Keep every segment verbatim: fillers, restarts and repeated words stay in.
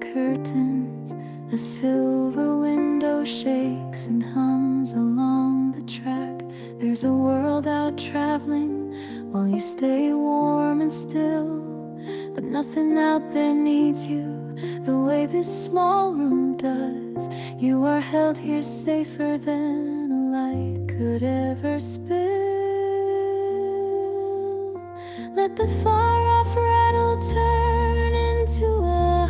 curtains, a silver window shakes and hums along the track. There's a world out traveling while you stay warm and still, but nothing out there needs you the way this small room does. You are held here safer than a light could ever spill. Let the far-off rattle turn into a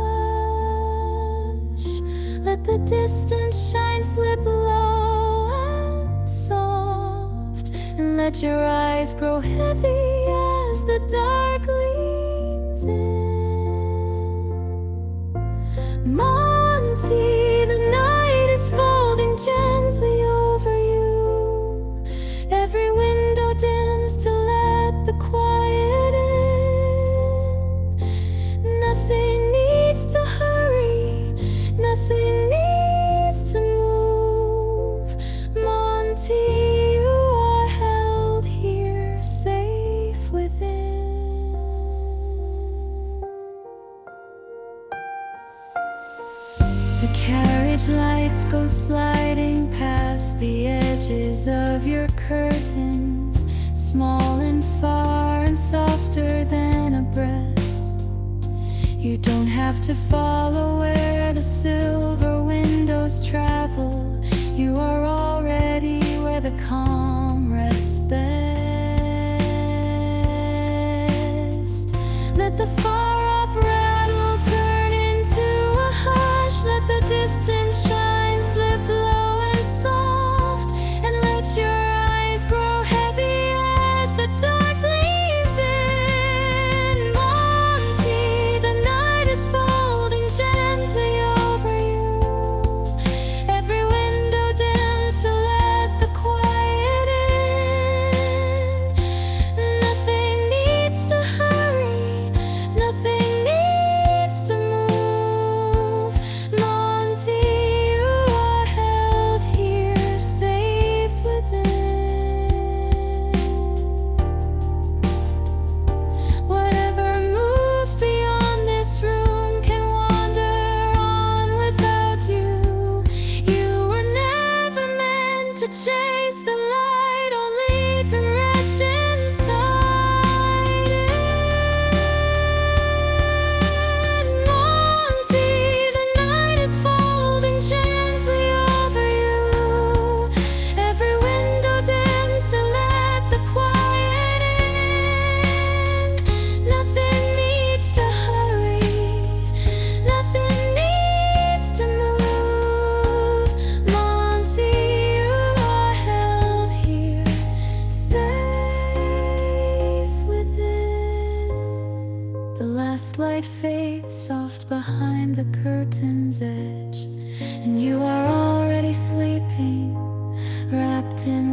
hush. Let the distant shine slip low and soft, and let your eyes grow heavy as the dark leans in. Monty, the night is folding gently over you. Every window dims to let the quiet in. Nothing needs to hurry, nothing needs to move. Monty, you are held here safe within. The carriage lights go sliding past the edges of your curtains, small and far and softer than a breath. You don't have to follow where the silver windows travel. You are already where the calm rests best. Let the far-off rattle turn into a hush. Let the distant shine slip low and soft, and let your eyes grow heavy as the dark leaves in. Monty, the night is folding gently over you. Every window dims to let the quiet in. Nothing needs to hurry, nothing needs to move. Monty, you are held here safe within. Whatever moves beyond this room can wander on without you. You were never meant to chase the light, only to rest inside it. Monty, the night is folding gently over you. Every window dims to let the quiet in. Nothing needs to hurry, nothing needs to move. Monty, you are held here safe within. The last light fades soft behind the curtain's edge, and you are already sleeping, wrapped in